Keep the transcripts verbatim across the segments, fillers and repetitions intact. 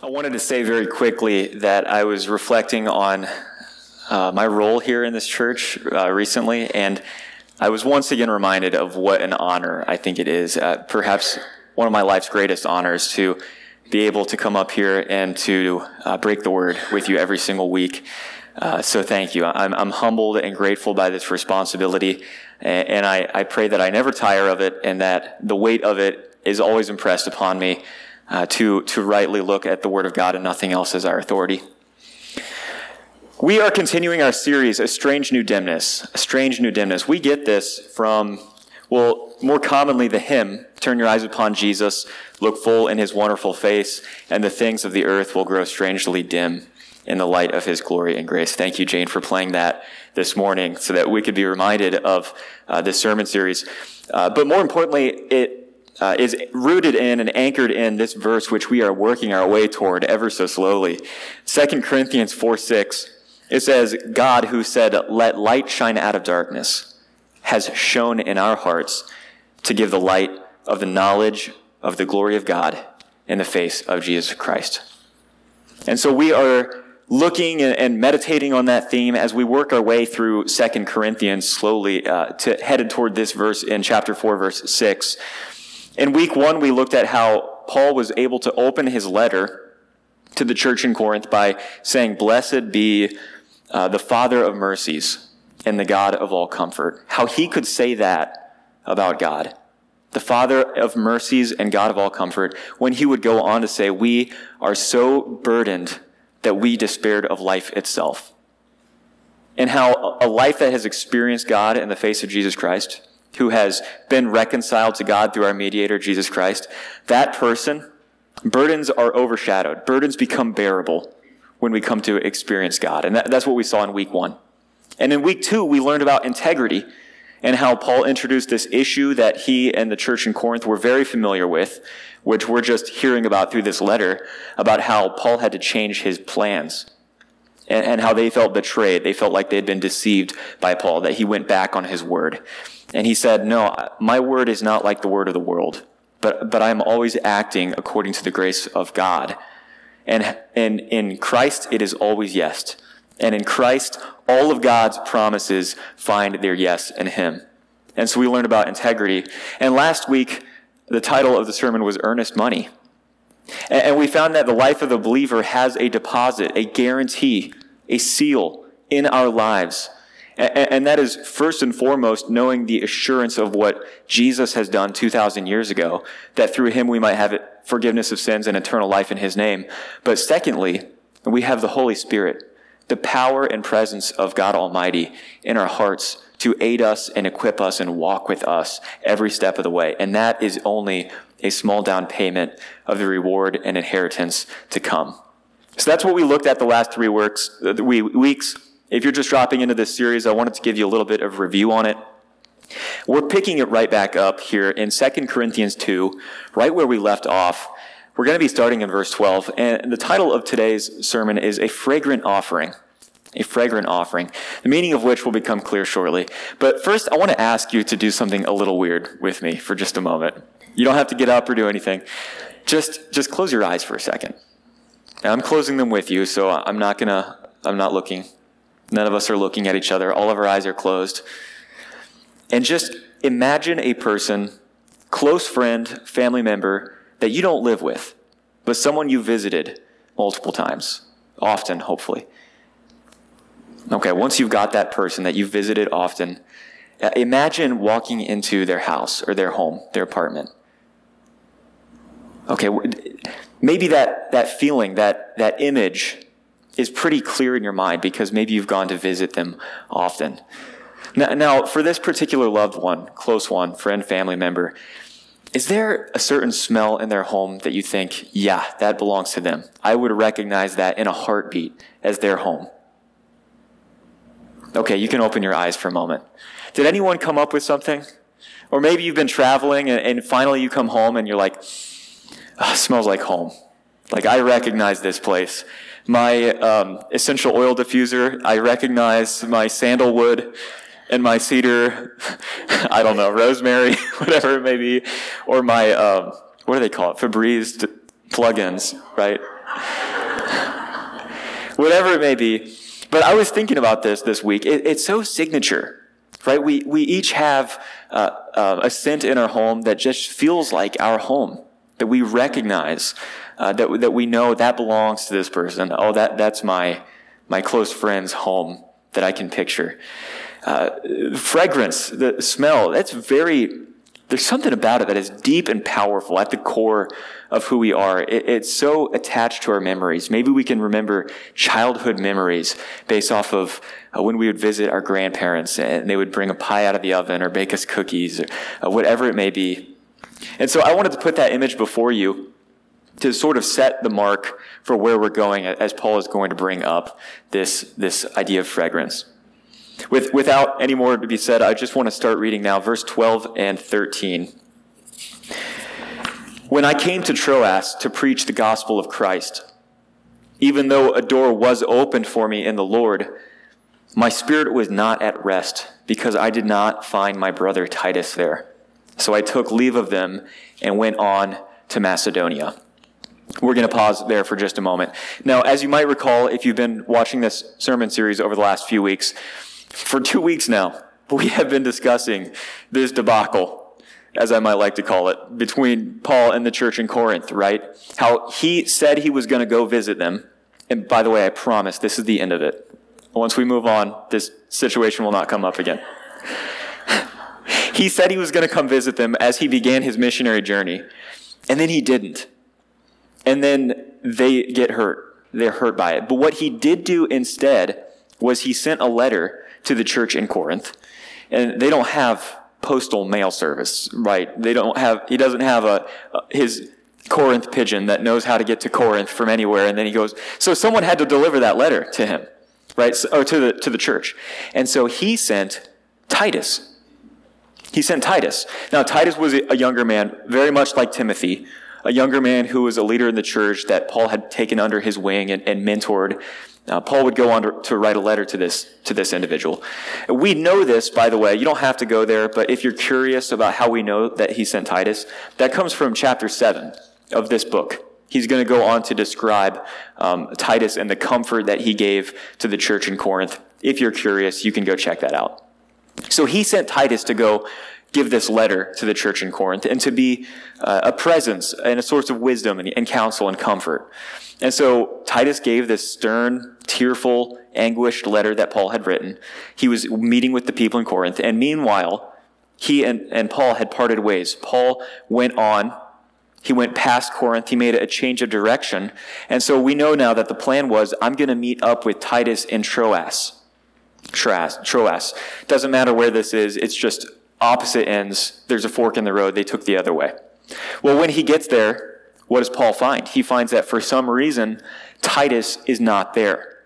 I wanted to say very quickly that I was reflecting on uh, my role here in this church uh, recently, and I was once again reminded of what an honor I think it is, uh, perhaps one of my life's greatest honors, to be able to come up here and to uh, break the word with you every single week. Uh, so thank you. I'm, I'm humbled and grateful by this responsibility, and, and I, I pray that I never tire of it and that the weight of it is always impressed upon me uh, to, to rightly look at the Word of God and nothing else as our authority. We are continuing our series, A Strange New Dimness. A Strange New Dimness. We get this from, well, more commonly the hymn, Turn Your Eyes Upon Jesus, Look Full in His Wonderful Face, and the things of the earth will grow strangely dim in the light of His glory and grace. Thank you, Jane, for playing that this morning so that we could be reminded of uh, this sermon series. Uh, but more importantly, it uh, is rooted in and anchored in this verse which we are working our way toward ever so slowly. Second Corinthians four six, it says, God who said, let light shine out of darkness, has shone in our hearts to give the light of the knowledge of the glory of God in the face of Jesus Christ. And so we are looking and meditating on that theme as we work our way through Second Corinthians slowly uh, to headed toward this verse in chapter four, verse six. In week one, we looked at how Paul was able to open his letter to the church in Corinth by saying, blessed be uh, the Father of mercies and the God of all comfort. How he could say that about God, the Father of mercies and God of all comfort, when he would go on to say, we are so burdened that we despaired of life itself. And how a life that has experienced God in the face of Jesus Christ, who has been reconciled to God through our mediator, Jesus Christ, that person, burdens are overshadowed. Burdens become bearable when we come to experience God. And that, that's what we saw in week one. And in week two, we learned about integrity and how Paul introduced this issue that he and the church in Corinth were very familiar with, which we're just hearing about through this letter, about how Paul had to change his plans and, and how they felt betrayed. They felt like they had been deceived by Paul, that he went back on his word. And he said, no, my word is not like the word of the world, but, but I'm always acting according to the grace of God. And, and in Christ, it is always yes. And in Christ, all of God's promises find their yes in Him. And so we learned about integrity. And last week, the title of the sermon was Earnest Money. And we found that the life of the believer has a deposit, a guarantee, a seal in our lives. And that is first and foremost knowing the assurance of what Jesus has done two thousand years ago, that through Him we might have forgiveness of sins and eternal life in His name. But secondly, we have the Holy Spirit, the power and presence of God Almighty in our hearts to aid us and equip us and walk with us every step of the way. And that is only a small down payment of the reward and inheritance to come. So that's what we looked at the last three works, uh, weeks. If you're just dropping into this series, I wanted to give you a little bit of review on it. We're picking it right back up here in Second Corinthians two, right where we left off. We're going to be starting in verse twelve, and the title of today's sermon is A Fragrant Offering. A fragrant offering, the meaning of which will become clear shortly. But first, I want to ask you to do something a little weird with me for just a moment. You don't have to get up or do anything. Just, just close your eyes for a second. Now, I'm closing them with you, so I'm not gonna, I'm not looking. None of us are looking at each other. All of our eyes are closed. And just imagine a person, close friend, family member, that you don't live with, but someone you visited multiple times, often, hopefully. Okay, once you've got that person that you visited often, imagine walking into their house or their home, their apartment. Okay, maybe that, that feeling, that, that image is pretty clear in your mind because maybe you've gone to visit them often. Now, now, for this particular loved one, close one, friend, family member, is there a certain smell in their home that you think, yeah, that belongs to them? I would recognize that in a heartbeat as their home. Okay, you can open your eyes for a moment. Did anyone come up with something? Or maybe you've been traveling and, and finally you come home and you're like, oh, it smells like home. Like, I recognize this place. My um, essential oil diffuser, I recognize my sandalwood and my cedar, I don't know, rosemary, whatever it may be, or my, um, what do they call it, Febreze plugins, right? Whatever it may be. But I was thinking about this this week. It, it's so signature, right? We we each have uh, uh, a scent in our home that just feels like our home, that we recognize, uh, that that we know that belongs to this person. Oh, that that's my my close friend's home that I can picture. Uh, fragrance, the smell, that's very, there's something about it that is deep and powerful at the core of who we are. It, it's so attached to our memories. Maybe we can remember childhood memories based off of uh, when we would visit our grandparents and they would bring a pie out of the oven or bake us cookies or uh, whatever it may be. And so I wanted to put that image before you to sort of set the mark for where we're going as Paul is going to bring up this, this idea of fragrance. With, without any more to be said, I just want to start reading now, verse twelve and thirteen. When I came to Troas to preach the gospel of Christ, even though a door was opened for me in the Lord, my spirit was not at rest because I did not find my brother Titus there. So I took leave of them and went on to Macedonia. We're going to pause there for just a moment. Now, as you might recall, if you've been watching this sermon series over the last few weeks, for two weeks now, we have been discussing this debacle, as I might like to call it, between Paul and the church in Corinth, right? How he said he was going to go visit them. And by the way, I promise this is the end of it. Once we move on, this situation will not come up again. He said he was going to come visit them as he began his missionary journey, and then he didn't. And then they get hurt. They're hurt by it. But what he did do instead was he sent a letter to the church in Corinth. And they don't have postal mail service, right? They don't have, he doesn't have a, his Corinth pigeon that knows how to get to Corinth from anywhere. And then he goes, so someone had to deliver that letter to him, right? So, or to the, to the church. And so he sent Titus. He sent Titus. Now, Titus was a younger man, very much like Timothy, a younger man who was a leader in the church that Paul had taken under his wing and, and mentored. Uh, Paul would go on to, to write a letter to this to this individual. We know this, by the way. You don't have to go there, but if you're curious about how we know that he sent Titus, that comes from chapter seven of this book. He's going to go on to describe um, Titus and the comfort that he gave to the church in Corinth. If you're curious, you can go check that out. So he sent Titus to go give this letter to the church in Corinth and to be uh, a presence and a source of wisdom and, and counsel and comfort. And so Titus gave this stern, tearful, anguished letter that Paul had written. He was meeting with the people in Corinth. And meanwhile, he and, and Paul had parted ways. Paul went on. He went past Corinth. He made a change of direction. And so we know now that the plan was, I'm going to meet up with Titus in Troas. Troas. Troas. Doesn't matter where this is. It's just opposite ends. There's a fork in the road. They took the other way. Well, when he gets there, what does Paul find? He finds that for some reason, Titus is not there.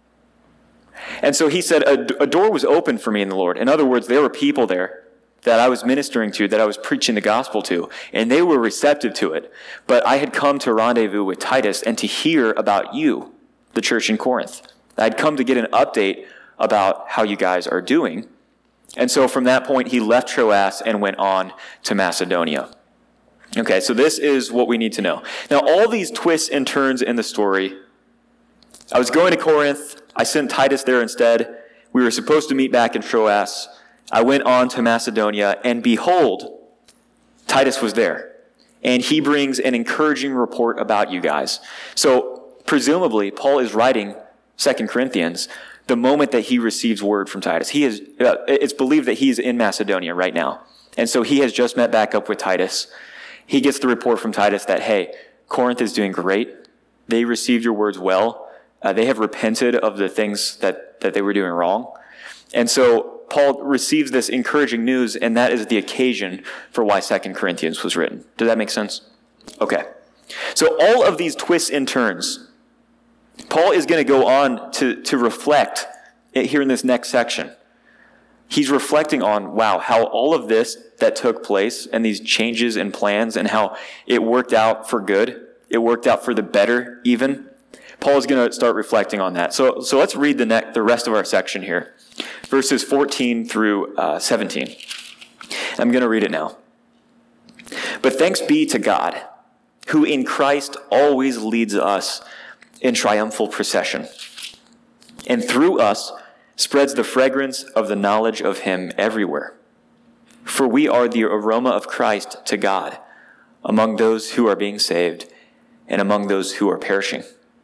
And so he said, a, a door was opened for me in the Lord. In other words, there were people there that I was ministering to, that I was preaching the gospel to, and they were receptive to it. But I had come to rendezvous with Titus and to hear about you, the church in Corinth. I had come to get an update about how you guys are doing. And so from that point, he left Troas and went on to Macedonia. Okay, so this is what we need to know. Now, all these twists and turns in the story. I was going to Corinth. I sent Titus there instead. We were supposed to meet back in Troas. I went on to Macedonia, and behold, Titus was there. And he brings an encouraging report about you guys. So, presumably, Paul is writing Second Corinthians the moment that he receives word from Titus. He is, uh, it's believed that he's in Macedonia right now. And so he has just met back up with Titus. He gets the report from Titus that, hey, Corinth is doing great. They received your words well. Uh, they have repented of the things that, that they were doing wrong. And so Paul receives this encouraging news, and that is the occasion for why Second Corinthians was written. Does that make sense? Okay. So all of these twists and turns, Paul is going to go on to, to reflect here in this next section. He's reflecting on, wow, how all of this that took place and these changes and plans and how it worked out for good, it worked out for the better even. Paul is going to start reflecting on that. So, so let's read the ne- the rest of our section here, verses fourteen through uh, seventeen. I'm going to read it now. But thanks be to God, who in Christ always leads us in triumphal procession, and through us spreads the fragrance of the knowledge of him everywhere. For we are the aroma of Christ to God among those who are being saved and among those who are perishing.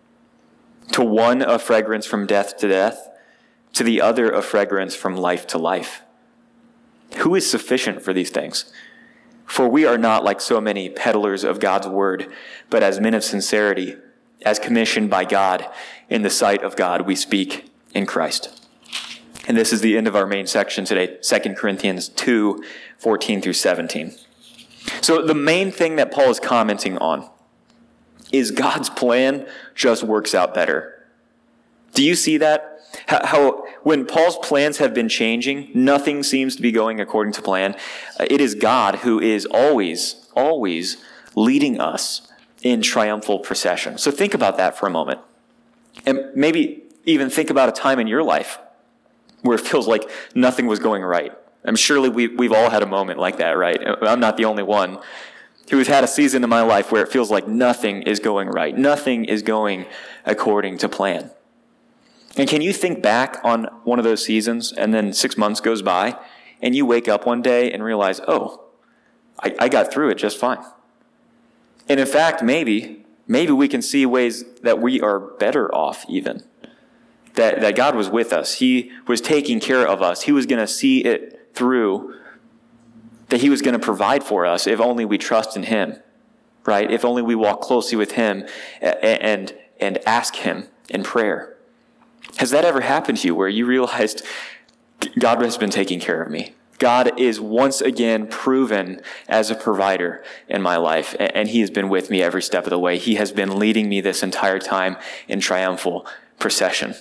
To one a fragrance from death to death, to the other a fragrance from life to life. Who is sufficient for these things? For we are not like so many peddlers of God's word, but as men of sincerity, as commissioned by God, in the sight of God, we speak in Christ. And this is the end of our main section today, Second Corinthians two, fourteen through seventeen. So the main thing that Paul is commenting on is God's plan just works out better. Do you see that? How, how when Paul's plans have been changing, nothing seems to be going according to plan. It is God who is always, always leading us in triumphal procession. So think about that for a moment. And maybe even think about a time in your life where it feels like nothing was going right. I'm surely we, we've all had a moment like that, right? I'm not the only one who has had a season in my life where it feels like nothing is going right. Nothing is going according to plan. And can you think back on one of those seasons and then six months goes by and you wake up one day and realize, oh, I, I got through it just fine. And in fact, maybe, maybe we can see ways that we are better off even. That, that God was with us. He was taking care of us. He was going to see it through. That he was going to provide for us if only we trust in him, right? If only we walk closely with him and, and, and ask him in prayer. Has that ever happened to you where you realized God has been taking care of me? God is once again proven as a provider in my life, and he has been with me every step of the way. He has been leading me this entire time in triumphal procession.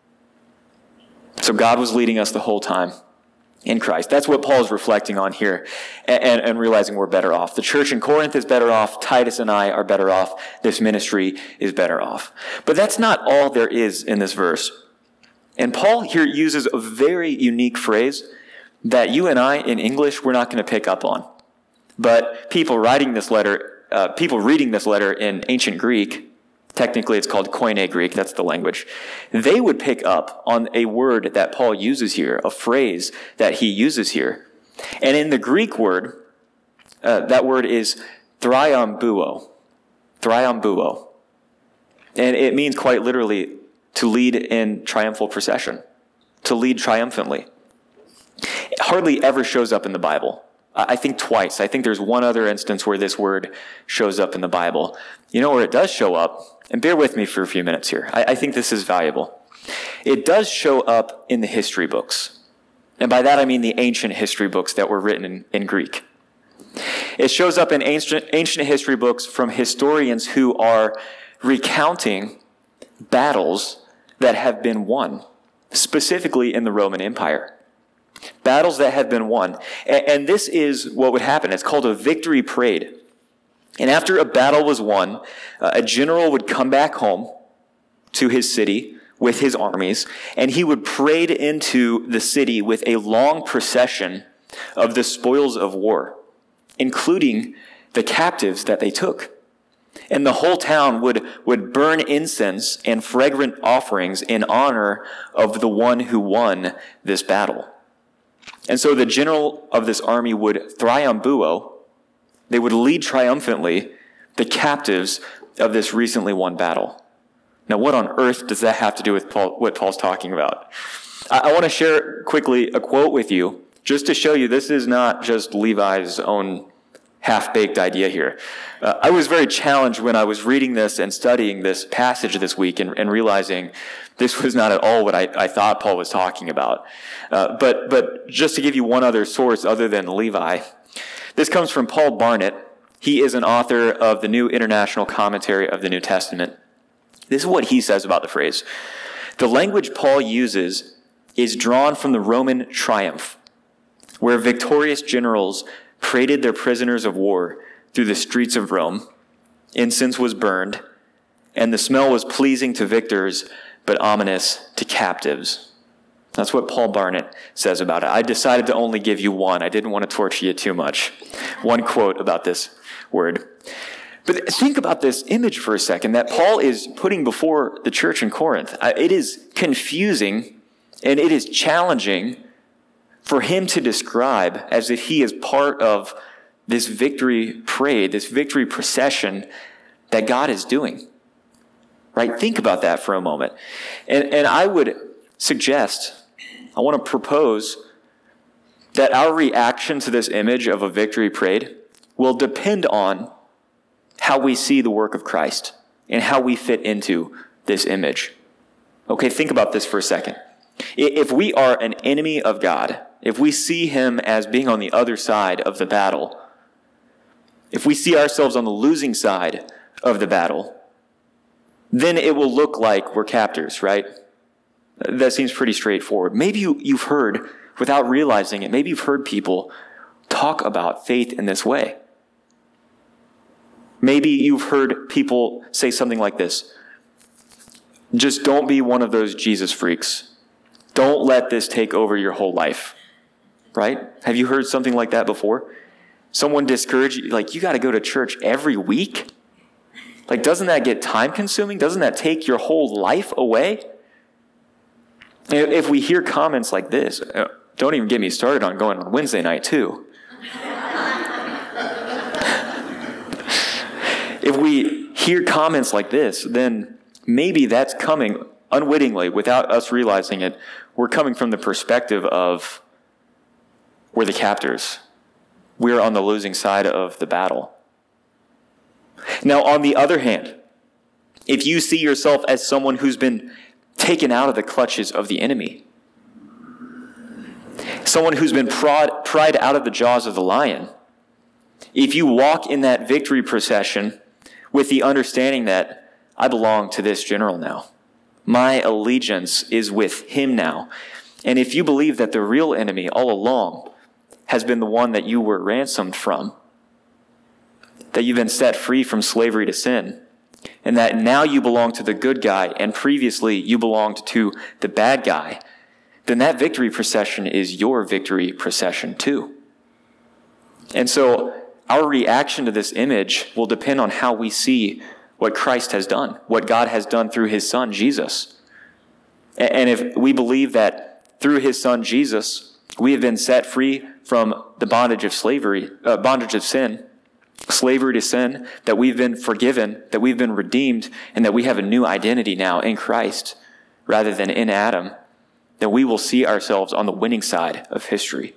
So God was leading us the whole time in Christ. That's what Paul is reflecting on here and, and, and realizing we're better off. The church in Corinth is better off. Titus and I are better off. This ministry is better off. But that's not all there is in this verse. And Paul here uses a very unique phrase that you and I in English, we're not going to pick up on. But people writing this letter, uh, people reading this letter in ancient Greek, technically it's called Koine Greek, that's the language, they would pick up on a word that Paul uses here, a phrase that he uses here. And in the Greek word, uh, that word is thriambuo, thriambuo. And it means quite literally to lead in triumphal procession, to lead triumphantly. It hardly ever shows up in the Bible. I think twice. I think there's one other instance where this word shows up in the Bible. You know where it does show up? And bear with me for a few minutes here. I, I think this is valuable. It does show up in the history books. And by that I mean the ancient history books that were written in, in Greek. It shows up in ancient, ancient history books from historians who are recounting battles that have been won, specifically in the Roman Empire. Battles that have been won. And, and this is what would happen. It's called a victory parade. And after a battle was won, uh, a general would come back home to his city with his armies, and he would parade into the city with a long procession of the spoils of war, including the captives that they took. And the whole town would, would burn incense and fragrant offerings in honor of the one who won this battle. And so the general of this army would thriambuo, they would lead triumphantly the captives of this recently won battle. Now, what on earth does that have to do with Paul, what Paul's talking about? I, I want to share quickly a quote with you, just to show you this is not just Levi's own half-baked idea here. Uh, I was very challenged when I was reading this and studying this passage this week and, and realizing this was not at all what I, I thought Paul was talking about. Uh, but, but just to give you one other source other than Levi, this comes from Paul Barnett. He is an author of the New International Commentary of the New Testament. This is what he says about the phrase. The language Paul uses is drawn from the Roman triumph, where victorious generals paraded their prisoners of war through the streets of Rome. Incense was burned, and the smell was pleasing to victors, but ominous to captives. That's what Paul Barnett says about it. I decided to only give you one. I didn't want to torture you too much. One quote about this word. But think about this image for a second that Paul is putting before the church in Corinth. It is confusing and it is challenging for him to describe as if he is part of this victory parade, this victory procession that God is doing. Right? Think about that for a moment. And, and I would suggest, I want to propose that our reaction to this image of a victory parade will depend on how we see the work of Christ and how we fit into this image. Okay, think about this for a second. If we are an enemy of God, if we see him as being on the other side of the battle, if we see ourselves on the losing side of the battle, then it will look like we're captors, right? That seems pretty straightforward. Maybe you, you've heard, without realizing it, maybe you've heard people talk about faith in this way. Maybe you've heard people say something like this: just don't be one of those Jesus freaks. Don't let this take over your whole life. Right? Have you heard something like that before? Someone discourage you, like, you got to go to church every week? Like, doesn't that get time consuming? Doesn't that take your whole life away? If we hear comments like this, don't even get me started on going on Wednesday night too. If we hear comments like this, then maybe that's coming unwittingly, without us realizing it. We're coming from the perspective of we're the captors. We're on the losing side of the battle. Now, on the other hand, if you see yourself as someone who's been taken out of the clutches of the enemy, someone who's been prod, pried out of the jaws of the lion, if you walk in that victory procession with the understanding that I belong to this general now, my allegiance is with him now, and if you believe that the real enemy all along has been the one that you were ransomed from, that you've been set free from slavery to sin, and that now you belong to the good guy and previously you belonged to the bad guy, then that victory procession is your victory procession too. And so our reaction to this image will depend on how we see what Christ has done, what God has done through his son, Jesus. And if we believe that through his son, Jesus, we have been set free from the bondage of slavery, uh, bondage of sin, slavery to sin, that we've been forgiven, that we've been redeemed, and that we have a new identity now in Christ rather than in Adam, then we will see ourselves on the winning side of history.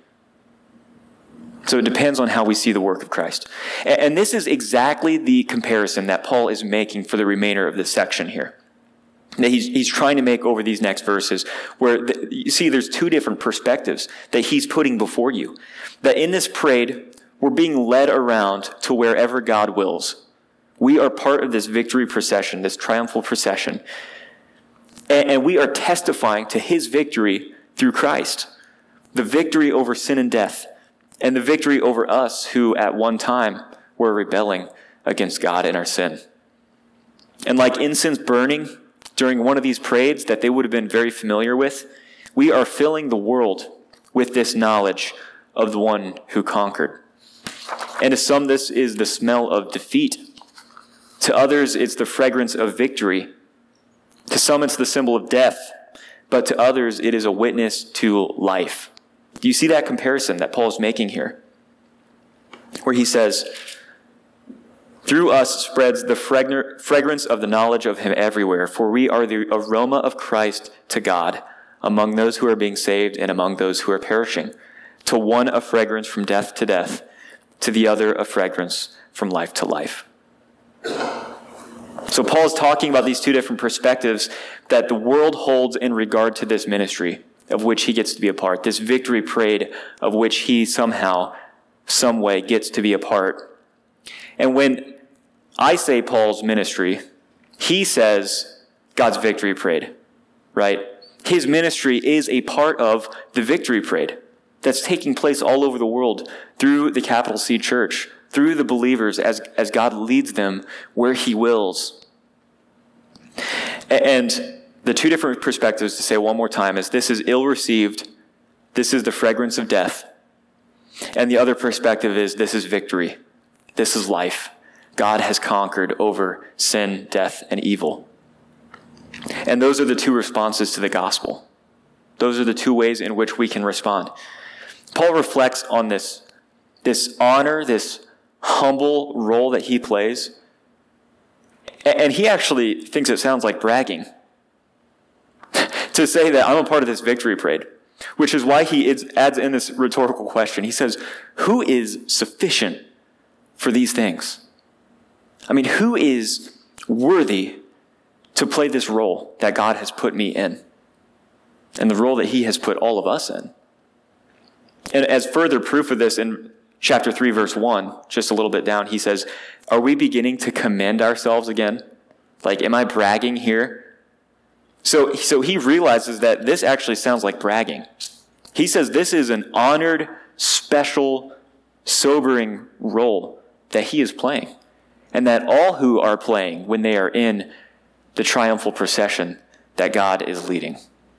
So it depends on how we see the work of Christ. And this is exactly the comparison that Paul is making for the remainder of this section here. That he's, he's trying to make over these next verses, where the, you see there's two different perspectives that he's putting before you. That in this parade, we're being led around to wherever God wills. We are part of this victory procession, this triumphal procession. And, and we are testifying to his victory through Christ. The victory over sin and death. And the victory over us who at one time were rebelling against God in our sin. And like incense burning during one of these parades that they would have been very familiar with, we are filling the world with this knowledge of the one who conquered. And to some, this is the smell of defeat. To others, it's the fragrance of victory. To some, it's the symbol of death. But to others, it is a witness to life. Do you see that comparison that Paul is making here? Where he says, through us spreads the fragrance of the knowledge of him everywhere, for we are the aroma of Christ to God among those who are being saved and among those who are perishing. To one a fragrance from death to death, to the other a fragrance from life to life. So Paul is talking about these two different perspectives that the world holds in regard to this ministry of which he gets to be a part, this victory parade of which he somehow, some way gets to be a part. And when I say Paul's ministry, he says God's victory parade, right? His ministry is a part of the victory parade that's taking place all over the world through the capital C church, through the believers as, as God leads them where he wills. And the two different perspectives, to say one more time, is this is ill-received, this is the fragrance of death. And the other perspective is this is victory, this is life, God has conquered over sin, death, and evil. And those are the two responses to the gospel. Those are the two ways in which we can respond. Paul reflects on this, this honor, this humble role that he plays. And he actually thinks it sounds like bragging to say that I'm a part of this victory parade, which is why he adds in this rhetorical question. He says, who is sufficient for these things? I mean, who is worthy to play this role that God has put me in and the role that he has put all of us in? And as further proof of this, in chapter three, verse one, just a little bit down, he says, are we beginning to commend ourselves again? Like, am I bragging here? So, so he realizes that this actually sounds like bragging. He says this is an honored, special, sobering role that he is playing. And that all who are playing when they are in the triumphal procession that God is leading.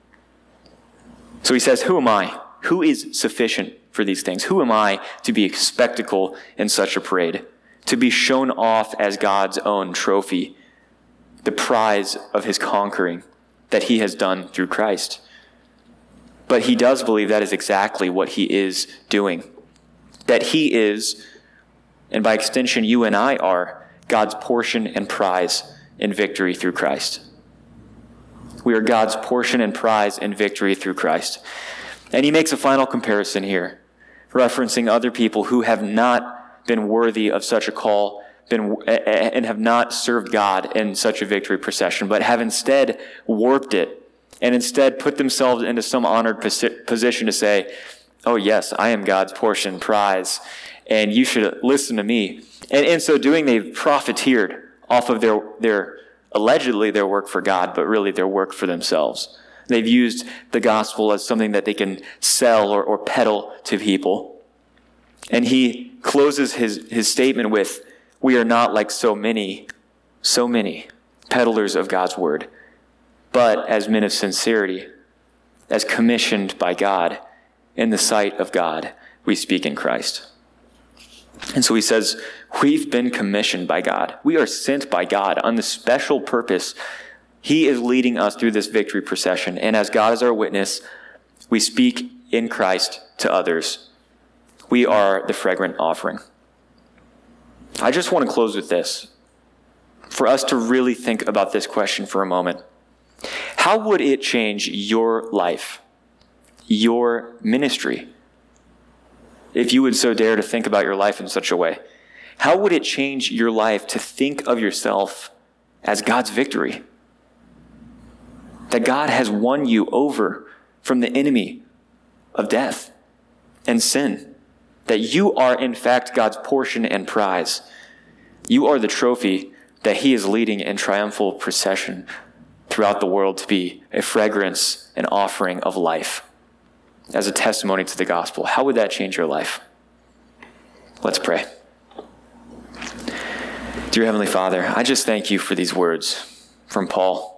So he says, who am I? Who is sufficient for these things? Who am I to be a spectacle in such a parade? To be shown off as God's own trophy, the prize of his conquering that he has done through Christ. But he does believe that is exactly what he is doing. That he is, and by extension you and I are, God's portion and prize in victory through Christ. We are God's portion and prize in victory through Christ. And he makes a final comparison here, referencing other people who have not been worthy of such a call, been and have not served God in such a victory procession, but have instead warped it and instead put themselves into some honored position to say, oh yes, I am God's portion prize, and you should listen to me. And in so doing, they've profiteered off of their, their allegedly their work for God, but really their work for themselves. They've used the gospel as something that they can sell or, or peddle to people. And he closes his, his statement with, we are not like so many, so many peddlers of God's word, but as men of sincerity, as commissioned by God, in the sight of God, we speak in Christ. And so he says, we've been commissioned by God. We are sent by God on the special purpose. He is leading us through this victory procession. And as God is our witness, we speak in Christ to others. We are the fragrant offering. I just want to close with this, for us to really think about this question for a moment. How would it change your life, your ministry, if you would so dare to think about your life in such a way? How would it change your life to think of yourself as God's victory? That God has won you over from the enemy of death and sin. That you are, in fact, God's portion and prize. You are the trophy that he is leading in triumphal procession throughout the world to be a fragrance, an offering of life, as a testimony to the gospel. How would that change your life? Let's pray. Dear Heavenly Father, I just thank you for these words from Paul.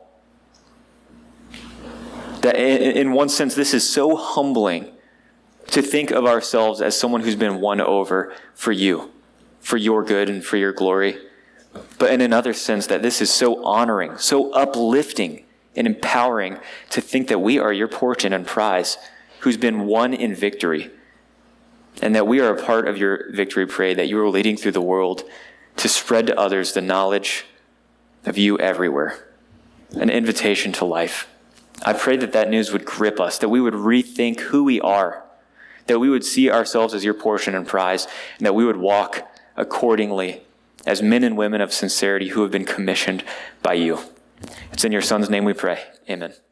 That in one sense, this is so humbling to think of ourselves as someone who's been won over for you, for your good and for your glory. But in another sense, that this is so honoring, so uplifting and empowering to think that we are your portion and prize who's been won in victory. And that we are a part of your victory parade, that you are leading through the world to spread to others the knowledge of you everywhere. An invitation to life. I pray that that news would grip us, that we would rethink who we are, that we would see ourselves as your portion and prize, and that we would walk accordingly as men and women of sincerity who have been commissioned by you. It's in your Son's name we pray. Amen.